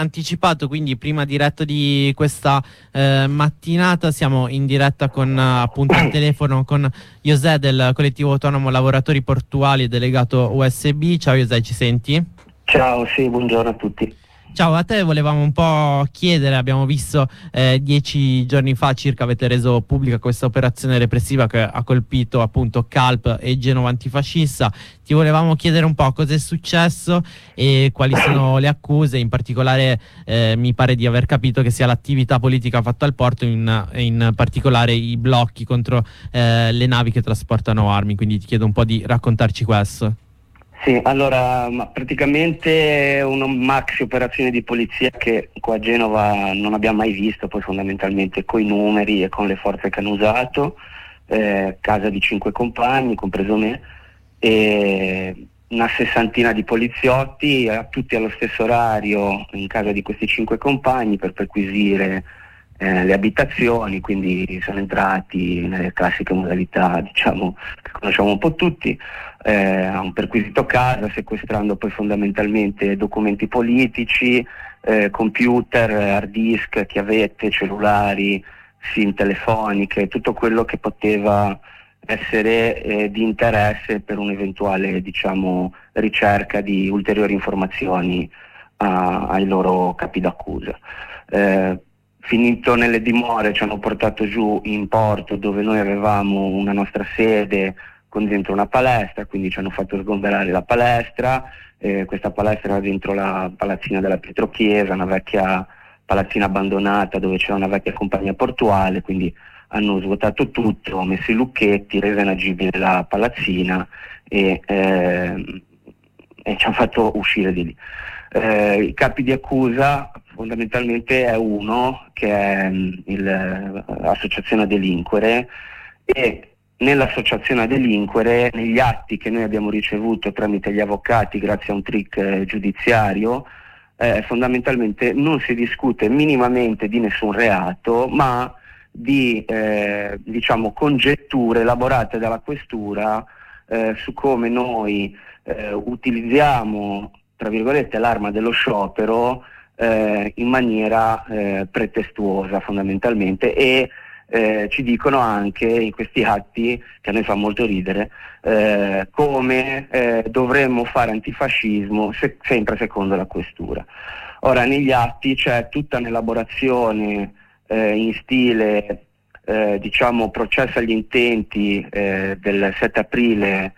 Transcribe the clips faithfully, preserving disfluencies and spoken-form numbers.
Anticipato, quindi prima diretta di questa eh, mattinata siamo in diretta con appunto al telefono con José del collettivo autonomo lavoratori portuali e delegato U S B. Ciao José, ci senti? Ciao, sì, buongiorno a tutti. Ciao, a te volevamo un po' chiedere, abbiamo visto eh, dieci giorni fa circa avete reso pubblica questa operazione repressiva che ha colpito appunto Calp e Genova Antifascista. Ti volevamo chiedere un po' cosa è successo e quali sono le accuse, in particolare eh, mi pare di aver capito che sia l'attività politica fatta al porto, in, in particolare i blocchi contro eh, le navi che trasportano armi, quindi ti chiedo un po' di raccontarci questo. Sì, allora praticamente è una maxi operazione di polizia che qua a Genova non abbiamo mai visto, poi fondamentalmente coi numeri e con le forze che hanno usato, eh, casa di cinque compagni, compreso me, e una sessantina di poliziotti, eh, tutti allo stesso orario in casa di questi cinque compagni per perquisire eh, le abitazioni, quindi sono entrati nelle classiche modalità, diciamo, che conosciamo un po' tutti. Eh, hanno perquisito casa, sequestrando poi fondamentalmente documenti politici, eh, computer, hard disk, chiavette, cellulari, SIM telefoniche, tutto quello che poteva essere eh, di interesse per un'eventuale, diciamo, ricerca di ulteriori informazioni a, ai loro capi d'accusa. Eh, finito nelle dimore ci hanno portato giù in porto dove noi avevamo una nostra sede con dentro una palestra, quindi ci hanno fatto sgomberare la palestra, eh, questa palestra era dentro la palazzina della Pietrochiesa, una vecchia palazzina abbandonata dove c'era una vecchia compagnia portuale, quindi hanno svuotato tutto, messo i lucchetti, reso inagibile la palazzina e, eh, e ci hanno fatto uscire di lì. Eh, I capi di accusa fondamentalmente è uno che è l'associazione a delinquere, e nell'associazione a delinquere, negli atti che noi abbiamo ricevuto tramite gli avvocati grazie a un trick eh, giudiziario, eh, fondamentalmente non si discute minimamente di nessun reato, ma di eh, diciamo congetture elaborate dalla questura eh, su come noi eh, utilizziamo, tra virgolette, l'arma dello sciopero eh, in maniera eh, pretestuosa fondamentalmente, e Eh, ci dicono anche in questi atti, che a noi fa molto ridere, eh, come eh, dovremmo fare antifascismo se, sempre secondo la questura. Ora, negli atti c'è tutta un'elaborazione eh, in stile eh, diciamo processo agli intenti eh, del sette aprile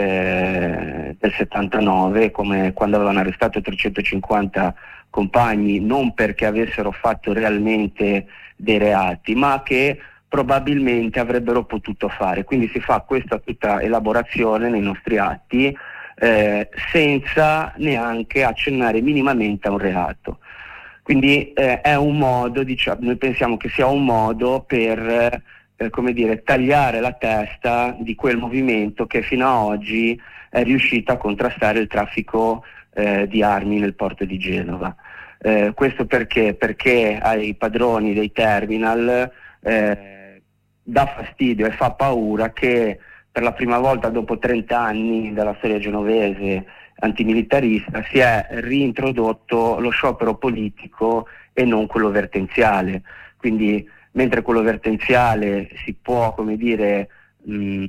eh, del settantanove, come quando avevano arrestato trecentocinquanta compagni, non perché avessero fatto realmente dei reati, ma che probabilmente avrebbero potuto fare. Quindi si fa questa tutta elaborazione nei nostri atti eh, senza neanche accennare minimamente a un reato. Quindi eh, è un modo, diciamo, noi pensiamo che sia un modo per eh, come dire, tagliare la testa di quel movimento che fino a oggi è riuscito a contrastare il traffico eh, di armi nel porto di Genova. Eh, questo perché? Perché ai padroni dei terminal eh, dà fastidio e fa paura che per la prima volta dopo trenta anni della storia genovese antimilitarista si è reintrodotto lo sciopero politico e non quello vertenziale. Quindi mentre quello vertenziale si può, come dire, mh,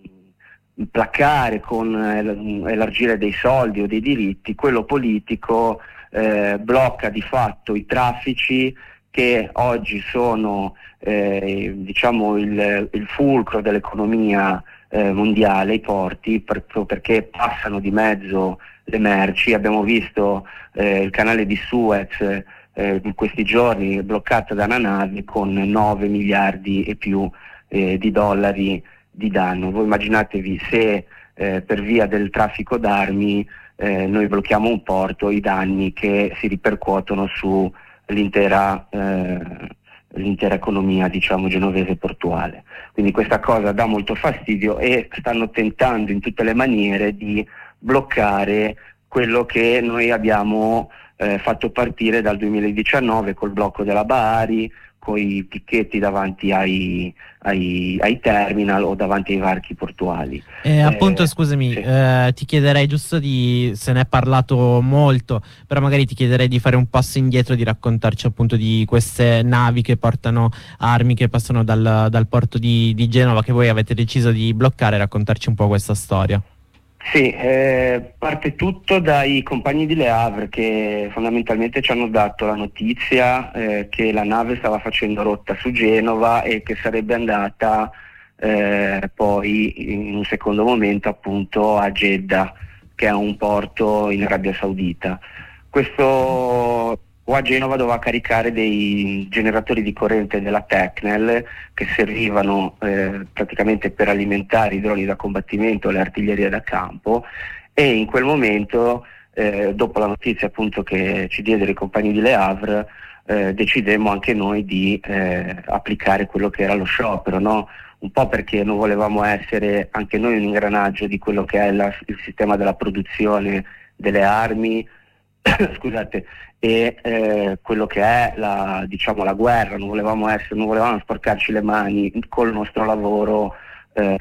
placare con eh, elargire dei soldi o dei diritti, quello politico Eh, blocca di fatto i traffici che oggi sono eh, diciamo il, il fulcro dell'economia eh, mondiale, i porti, per, perché passano di mezzo le merci. Abbiamo visto eh, il canale di Suez eh, in questi giorni bloccato da una nave con nove miliardi e più eh, di dollari di danno. Voi immaginatevi se eh, per via del traffico d'armi Eh, noi blocchiamo un porto, i danni che si ripercuotono su l'intera, eh, l'intera economia, diciamo, genovese portuale. Quindi questa cosa dà molto fastidio e stanno tentando in tutte le maniere di bloccare quello che noi abbiamo eh, fatto partire dal duemiladiciannove col blocco della Bari, coi picchetti davanti ai, ai, ai terminal o davanti ai varchi portuali. Eh, appunto, Eh, scusami, sì. eh, ti chiederei giusto di, se ne è parlato molto, però magari ti chiederei di fare un passo indietro, di raccontarci appunto di queste navi che portano armi, che passano dal, dal porto di, di Genova, che voi avete deciso di bloccare, raccontarci un po' questa storia. Sì, eh, parte tutto dai compagni di Le Havre che fondamentalmente ci hanno dato la notizia eh, che la nave stava facendo rotta su Genova e che sarebbe andata eh, poi in un secondo momento appunto a Jeddah, che è un porto in Arabia Saudita. Questo qua a Genova doveva caricare dei generatori di corrente della Tecnel che servivano eh, praticamente per alimentare i droni da combattimento e le artiglierie da campo, e in quel momento, eh, dopo la notizia appunto che ci diedero i compagni di Le Havre, eh, decidemmo anche noi di eh, applicare quello che era lo sciopero, no? Un po' perché non volevamo essere anche noi un ingranaggio di quello che è la, il sistema della produzione delle armi scusate, e eh, quello che è la, diciamo, la guerra. Non volevamo essere, non volevamo sporcarci le mani col nostro lavoro eh,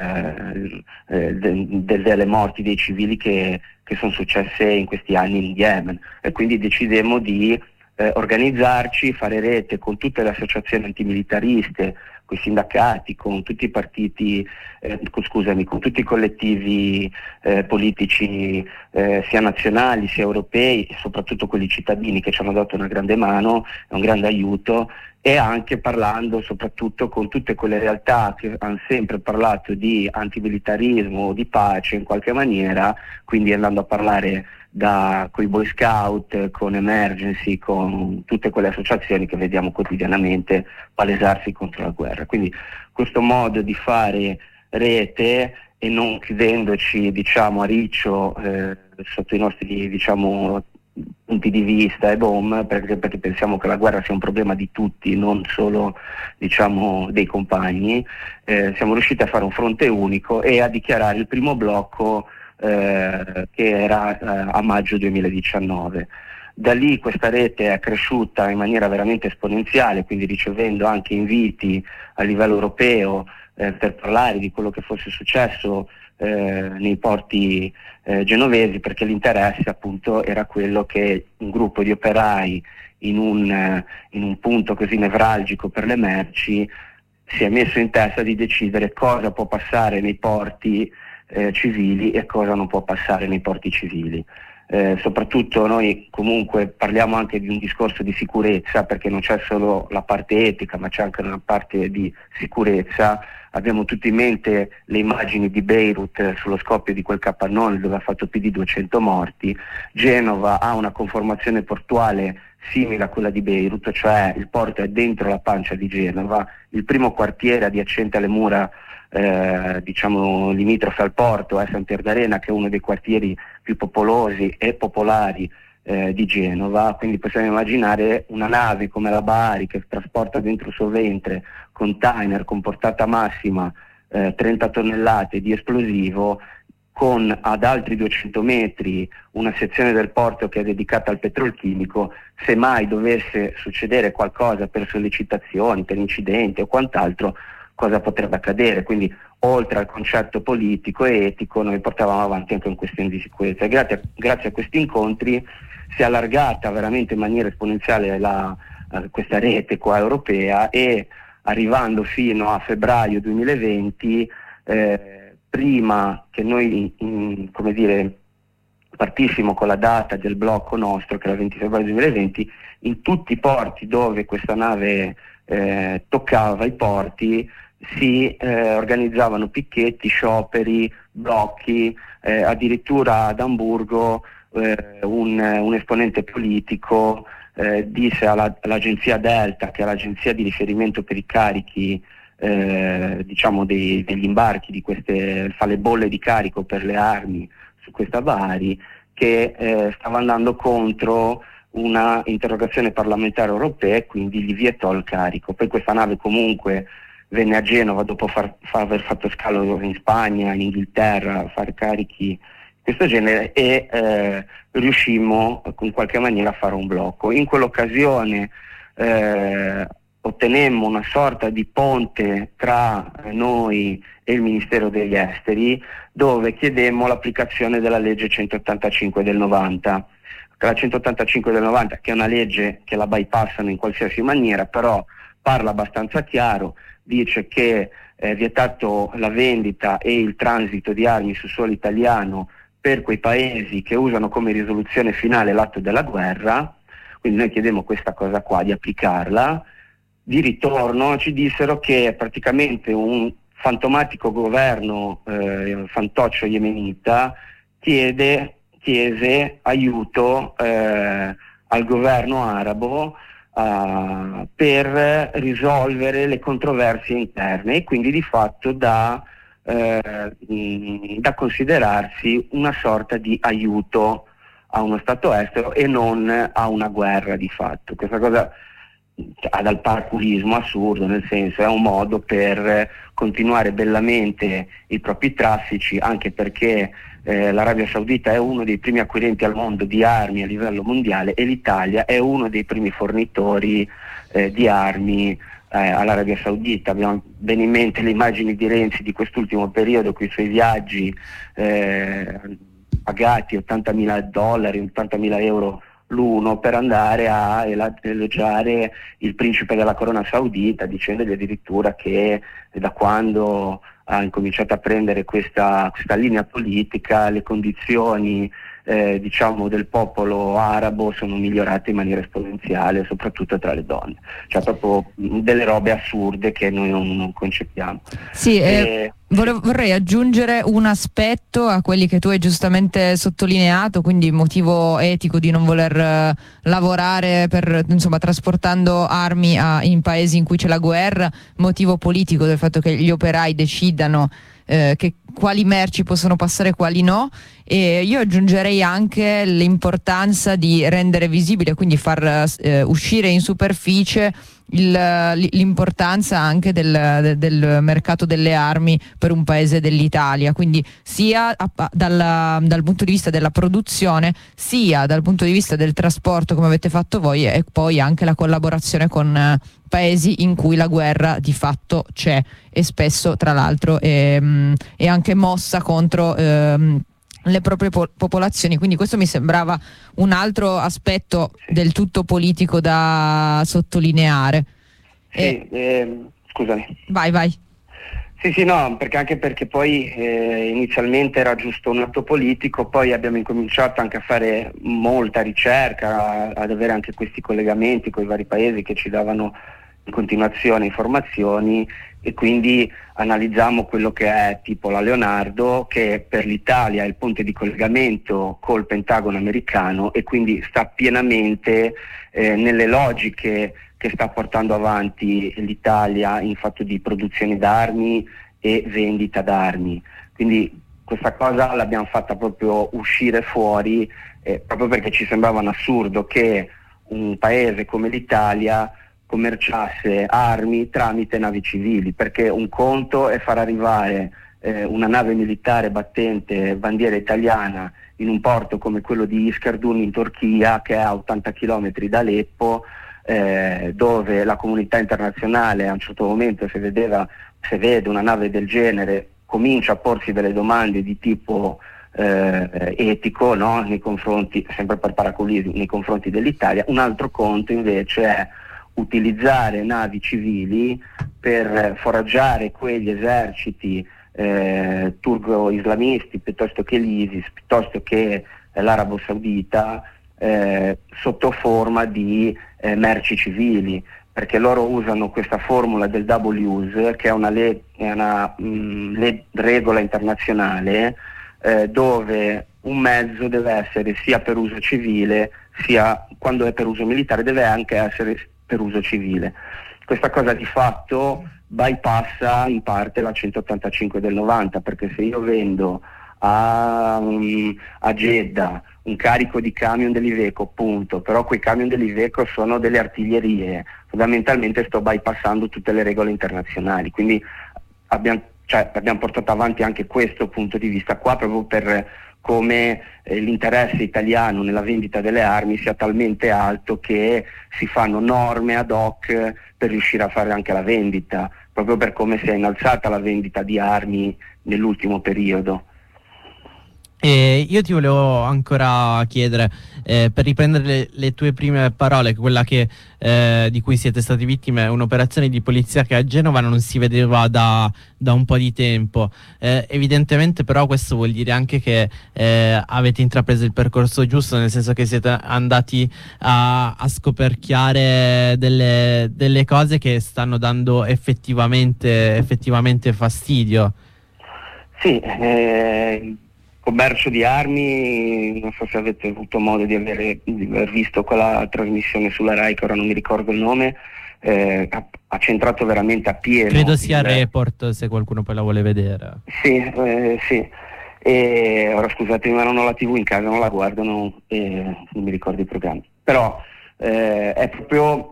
eh, de, de, delle morti dei civili che, che sono successe in questi anni in Yemen, e quindi decidemmo di eh, organizzarci, fare rete con tutte le associazioni antimilitariste, con i sindacati, con tutti i partiti, eh, scusami, con tutti i collettivi eh, politici eh, sia nazionali sia europei, e soprattutto quelli cittadini che ci hanno dato una grande mano e un grande aiuto, e anche parlando soprattutto con tutte quelle realtà che hanno sempre parlato di antimilitarismo o di pace in qualche maniera, quindi andando a parlare da con i Boy Scout, con Emergency, con tutte quelle associazioni che vediamo quotidianamente palesarsi contro la guerra. Quindi questo modo di fare rete e non chiudendoci, diciamo, a riccio eh, sotto i nostri, diciamo, punti di vista e boom, perché, perché pensiamo che la guerra sia un problema di tutti, non solo, diciamo, dei compagni, eh, siamo riusciti a fare un fronte unico e a dichiarare il primo blocco Eh, che era eh, a maggio duemiladiciannove. Da lì questa rete è cresciuta in maniera veramente esponenziale, quindi ricevendo anche inviti a livello europeo eh, per parlare di quello che fosse successo eh, nei porti eh, genovesi, perché l'interesse appunto era quello che un gruppo di operai in un, eh, in un punto così nevralgico per le merci si è messo in testa di decidere cosa può passare nei porti Eh, civili e cosa non può passare nei porti civili. Eh, soprattutto noi comunque parliamo anche di un discorso di sicurezza, perché non c'è solo la parte etica ma c'è anche una parte di sicurezza. Abbiamo tutti in mente le immagini di Beirut eh, sullo scoppio di quel capannone dove ha fatto più di duecento morti. Genova ha una conformazione portuale simile a quella di Beirut, cioè il porto è dentro la pancia di Genova, il primo quartiere adiacente alle mura Eh, diciamo limitrofe al porto è Sant'Erdarena, che è uno dei quartieri più popolosi e popolari eh, di Genova, quindi possiamo immaginare una nave come la Bari che trasporta dentro il suo ventre container con portata massima eh, trenta tonnellate di esplosivo, con ad altri duecento metri una sezione del porto che è dedicata al petrolchimico. Se mai dovesse succedere qualcosa per sollecitazioni, per incidenti o quant'altro, cosa potrebbe accadere. Quindi oltre al concetto politico e etico noi portavamo avanti anche una questione di sicurezza, e grazie a, grazie a questi incontri si è allargata veramente in maniera esponenziale la, uh, questa rete qua europea, e arrivando fino a febbraio duemilaventi, eh, prima che noi in, come dire, partissimo con la data del blocco nostro, che era il venti febbraio duemilaventi, in tutti i porti dove questa nave eh, toccava i porti si eh, organizzavano picchetti, scioperi, blocchi, eh, addirittura ad Amburgo eh, un, un esponente politico eh, disse alla, all'agenzia Delta, che è l'agenzia di riferimento per i carichi eh, diciamo dei, degli imbarchi di queste, fa le bolle di carico per le armi su questa Bari, che eh, stava andando contro una interrogazione parlamentare europea e quindi gli vietò il carico. Poi questa nave comunque venne a Genova dopo far, far, aver fatto scalo in Spagna, in Inghilterra, a fare carichi di questo genere, e eh, riuscimmo in qualche maniera a fare un blocco. In quell'occasione eh, ottenemmo una sorta di ponte tra noi e il Ministero degli Esteri, dove chiedemmo l'applicazione della legge centottantacinque del novanta. La centottantacinque del novanta, che è una legge che la bypassano in qualsiasi maniera, però parla abbastanza chiaro, dice che è vietato la vendita e il transito di armi su suolo italiano per quei paesi che usano come risoluzione finale l'atto della guerra. Quindi noi chiedemmo questa cosa qua, di applicarla. Di ritorno ci dissero che praticamente un fantomatico governo eh, fantoccio yemenita chiede chiese aiuto eh, al governo arabo uh, per risolvere le controversie interne, e quindi di fatto da, eh, mh, da considerarsi una sorta di aiuto a uno Stato estero e non a una guerra di fatto. Questa cosa ha dal paraculismo assurdo, nel senso è un modo per continuare bellamente i propri traffici, anche perché eh, l'Arabia Saudita è uno dei primi acquirenti al mondo di armi a livello mondiale e l'Italia è uno dei primi fornitori eh, di armi eh, all'Arabia Saudita. Abbiamo bene in mente le immagini di Renzi di quest'ultimo periodo con i suoi viaggi eh, pagati ottantamila dollari, ottantamila euro l'uno per andare a elogiare il principe della corona saudita, dicendogli addirittura che da quando ha incominciato a prendere questa, questa linea politica le condizioni eh, diciamo del popolo arabo sono migliorate in maniera esponenziale, soprattutto tra le donne. Cioè proprio delle robe assurde che noi non, non concepiamo. Sì, e... eh... Volevo, vorrei aggiungere un aspetto a quelli che tu hai giustamente sottolineato, quindi motivo etico di non voler uh, lavorare per, insomma, trasportando armi a, in paesi in cui c'è la guerra, motivo politico del fatto che gli operai decidano eh, che quali merci possono passare e quali no, e io aggiungerei anche l'importanza di rendere visibile, quindi far eh, uscire in superficie il, l'importanza anche del, del mercato delle armi per un paese dell'Italia, quindi sia a, dalla, dal punto di vista della produzione sia dal punto di vista del trasporto, come avete fatto voi, e poi anche la collaborazione con eh, paesi in cui la guerra di fatto c'è e spesso tra l'altro è, è anche mossa contro ehm, le proprie po- popolazioni, quindi questo mi sembrava un altro aspetto del tutto politico da sottolineare. Sì, e... eh, scusami. Vai, vai. Sì, sì, no, perché anche perché poi eh, inizialmente era giusto un atto politico, poi abbiamo incominciato anche a fare molta ricerca, ad avere anche questi collegamenti con i vari paesi che ci davano in continuazione informazioni, e quindi analizziamo quello che è tipo la Leonardo, che per l'Italia è il ponte di collegamento col Pentagono americano e quindi sta pienamente eh, nelle logiche che sta portando avanti l'Italia in fatto di produzione d'armi e vendita d'armi. Quindi questa cosa l'abbiamo fatta proprio uscire fuori, eh, proprio perché ci sembrava un assurdo che un paese come l'Italia commerciasse armi tramite navi civili, perché un conto è far arrivare eh, una nave militare battente bandiera italiana in un porto come quello di Iskardun in Turchia, che è a ottanta chilometri da Aleppo, eh, dove la comunità internazionale a un certo momento, se vedeva, se vede una nave del genere, comincia a porsi delle domande di tipo eh, etico, no? Nei confronti, sempre per paraculismo, nei confronti dell'Italia. Un altro conto invece è utilizzare navi civili per foraggiare quegli eserciti eh, turco-islamisti piuttosto che l'ISIS, piuttosto che eh, l'Arabo Saudita, eh, sotto forma di eh, merci civili, perché loro usano questa formula del double use, che è una, le- è una mh, le- regola internazionale eh, dove un mezzo deve essere sia per uso civile, sia quando è per uso militare deve anche essere per uso civile. Questa cosa di fatto bypassa in parte la centottantacinque del novanta, perché se io vendo a, um, a Jeddah un carico di camion dell'Iveco, punto, però quei camion dell'Iveco sono delle artiglierie, fondamentalmente sto bypassando tutte le regole internazionali, quindi abbiamo, cioè, abbiamo portato avanti anche questo punto di vista qua, proprio per come eh, l'interesse italiano nella vendita delle armi sia talmente alto che si fanno norme ad hoc per riuscire a fare anche la vendita, proprio per come si è innalzata la vendita di armi nell'ultimo periodo. E io ti volevo ancora chiedere, eh, per riprendere le, le tue prime parole, quella che, eh, di cui siete stati vittime è un'operazione di polizia che a Genova non si vedeva da, da un po' di tempo. Eh, evidentemente però questo vuol dire anche che eh, avete intrapreso il percorso giusto, nel senso che siete andati a, a scoperchiare delle, delle cose che stanno dando effettivamente, effettivamente fastidio. Sì, eh... commercio di armi, non so se avete avuto modo di, avere, di aver visto quella trasmissione sulla Rai, che ora non mi ricordo il nome, eh, ha, ha centrato veramente a pieno. Credo sia il Report, se qualcuno poi la vuole vedere. Sì, eh, sì. E ora scusatemi, ma non ho la tivù in casa, non la guardo, non, eh, non mi ricordo i programmi. Però eh, è proprio...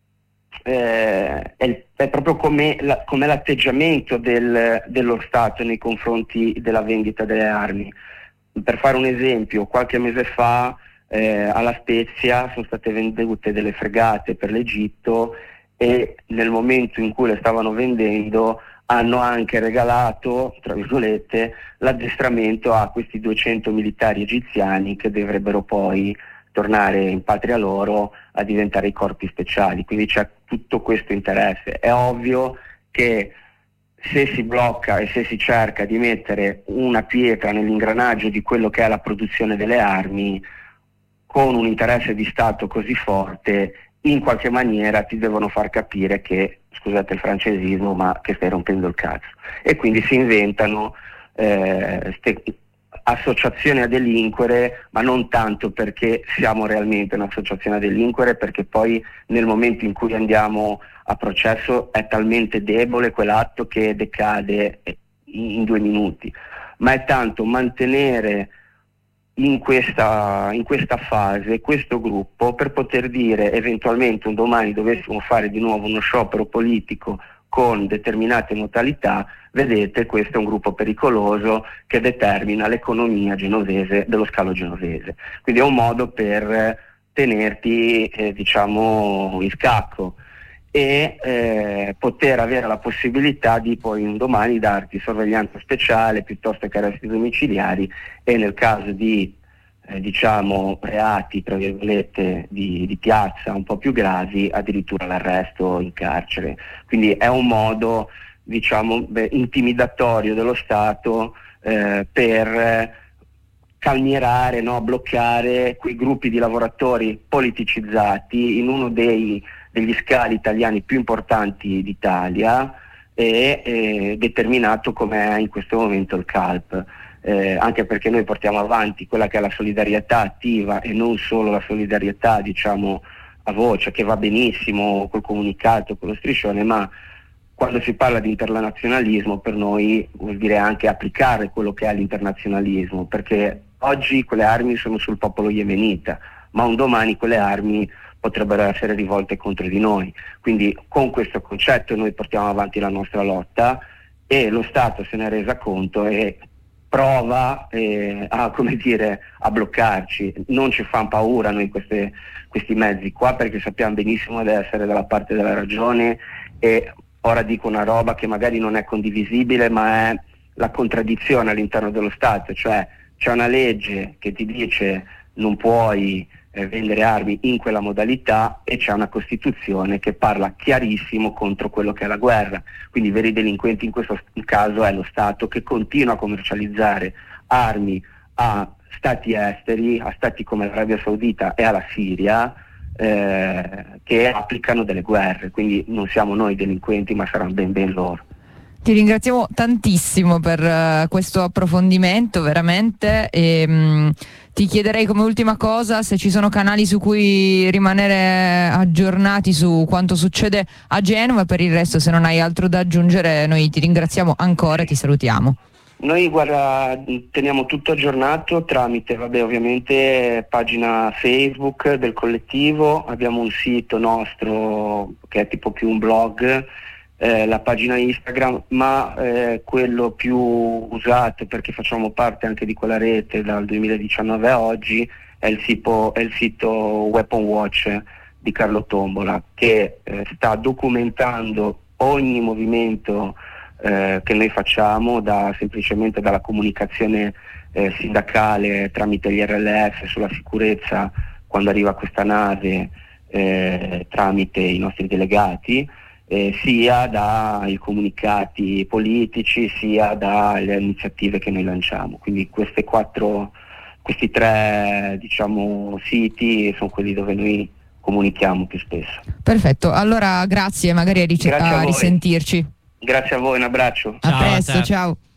Eh, è, è proprio come, la, come l'atteggiamento del, dello Stato nei confronti della vendita delle armi. Per fare un esempio, qualche mese fa eh, alla Spezia sono state vendute delle fregate per l'Egitto e nel momento in cui le stavano vendendo hanno anche regalato, tra virgolette, l'addestramento a questi duecento militari egiziani che dovrebbero poi tornare in patria loro a diventare i corpi speciali. Quindi c'è tutto questo interesse. È ovvio che se si blocca e se si cerca di mettere una pietra nell'ingranaggio di quello che è la produzione delle armi, con un interesse di Stato così forte, in qualche maniera ti devono far capire che, scusate il francesismo, ma che stai rompendo il cazzo. E quindi si inventano eh, ste- associazioni a delinquere, ma non tanto perché siamo realmente un'associazione a delinquere, perché poi nel momento in cui andiamo a processo è talmente debole quell'atto che decade in, in due minuti, ma è tanto mantenere in questa, in questa fase questo gruppo per poter dire eventualmente un domani dovessimo fare di nuovo uno sciopero politico con determinate modalità, vedete, questo è un gruppo pericoloso che determina l'economia genovese, dello scalo genovese. Quindi è un modo per tenerti eh, diciamo in scacco e eh, poter avere la possibilità di poi un domani darti sorveglianza speciale piuttosto che arresti domiciliari e nel caso di eh, diciamo reati tra virgolette di, di piazza un po' più gravi addirittura l'arresto in carcere. Quindi è un modo diciamo beh, intimidatorio dello Stato eh, per calmierare, no, bloccare quei gruppi di lavoratori politicizzati in uno dei, degli scali italiani più importanti d'Italia e eh, determinato come è in questo momento il C A L P. Eh, anche perché noi portiamo avanti quella che è la solidarietà attiva e non solo la solidarietà diciamo a voce, che va benissimo col comunicato, con lo striscione, ma quando si parla di internazionalismo per noi vuol dire anche applicare quello che è l'internazionalismo, perché oggi quelle armi sono sul popolo yemenita, ma un domani quelle armi potrebbero essere rivolte contro di noi. Quindi con questo concetto noi portiamo avanti la nostra lotta e lo Stato se ne è resa conto e prova eh, a, come dire, a bloccarci. Non ci fanno paura noi queste, questi mezzi qua, perché sappiamo benissimo di essere dalla parte della ragione e ora dico una roba che magari non è condivisibile, ma è la contraddizione all'interno dello Stato, cioè c'è una legge che ti dice non puoi eh, vendere armi in quella modalità e c'è una Costituzione che parla chiarissimo contro quello che è la guerra. Quindi i veri delinquenti in questo caso è lo Stato che continua a commercializzare armi a stati esteri, a stati come l'Arabia Saudita e alla Siria, eh, che applicano delle guerre. Quindi non siamo noi delinquenti, ma saranno ben ben loro. Ti ringraziamo tantissimo per uh, questo approfondimento, veramente, e mh, ti chiederei come ultima cosa se ci sono canali su cui rimanere aggiornati su quanto succede a Genova. Per il resto, se non hai altro da aggiungere, noi ti ringraziamo ancora e ti salutiamo. Noi guarda, teniamo tutto aggiornato tramite, vabbè, ovviamente pagina Facebook del collettivo, abbiamo un sito nostro che è tipo più un blog, eh, la pagina Instagram, ma eh, quello più usato, perché facciamo parte anche di quella rete dal duemiladiciannove a oggi, è il sito, è il sito Weapon Watch di Carlo Tombola, che eh, sta documentando ogni movimento eh, che noi facciamo, da, semplicemente dalla comunicazione eh, sindacale tramite gli R L F sulla sicurezza quando arriva questa nave eh, tramite i nostri delegati, eh, sia dai comunicati politici, sia dalle iniziative che noi lanciamo. Quindi queste quattro, questi tre diciamo siti sono quelli dove noi comunichiamo più spesso. Perfetto, allora grazie, magari a, rice- grazie a, a risentirci. Grazie a voi, un abbraccio. A Ciao, presto, ciao. ciao.